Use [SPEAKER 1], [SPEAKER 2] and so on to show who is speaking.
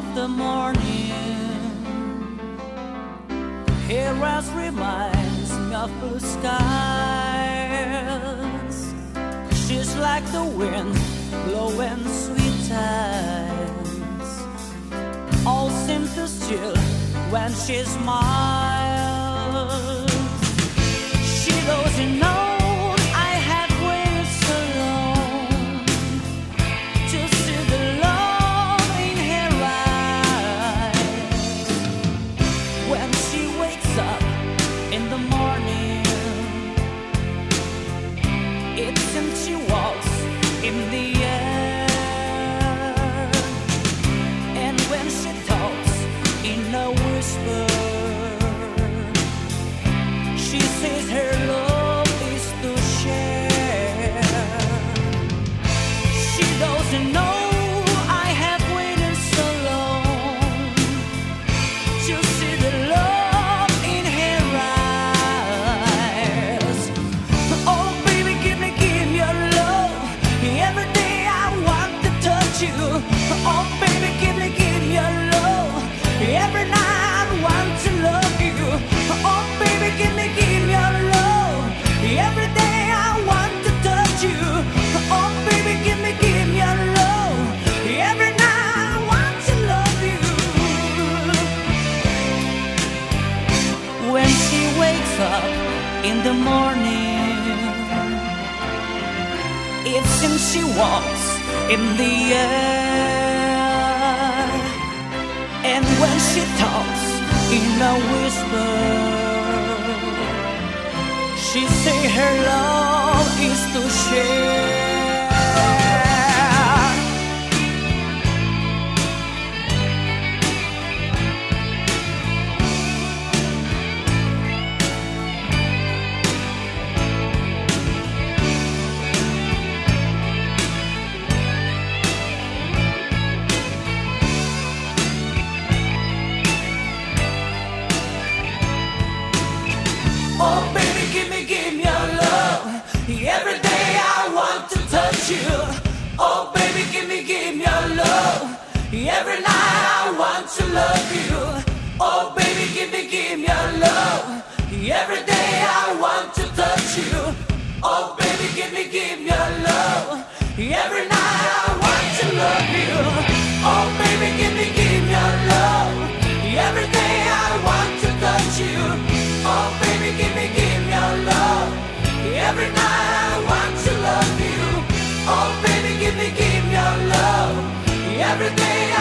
[SPEAKER 1] the morning. Her eyes reminds me of blue skies. She's like the wind blowing sweet tides. All seem to still when she smiles. She doesn't know I have waited so long to see the love in her eyes. When she wakes up in the morning, it seems she walks in the air. And when she talks in a whisper, she says her love is to share. She doesn't know I have waited so long to see the love in her eyes. Oh baby, give me your love. Every day I want to touch you. Oh baby, give me your love. Every night I want to love you. Oh baby, give me your love. Every day I want to touch you. Oh baby, give me your love. Every night I want to love you. When she wakes up in the morning, it seems she walks in the air. And when she talks in a whisper, she say her love is to share. Oh baby, give me your love. Every day I want to touch you. Oh baby, give me your love. Every night I want to love you. Oh baby, give me your love. Every day I want to touch you. Oh baby, give me your love. Every night I want to love you. Oh baby, give me your love. Every day I want to touch you. Oh baby, give me your love. Every night I want to love you. Oh baby, give me your love. Every day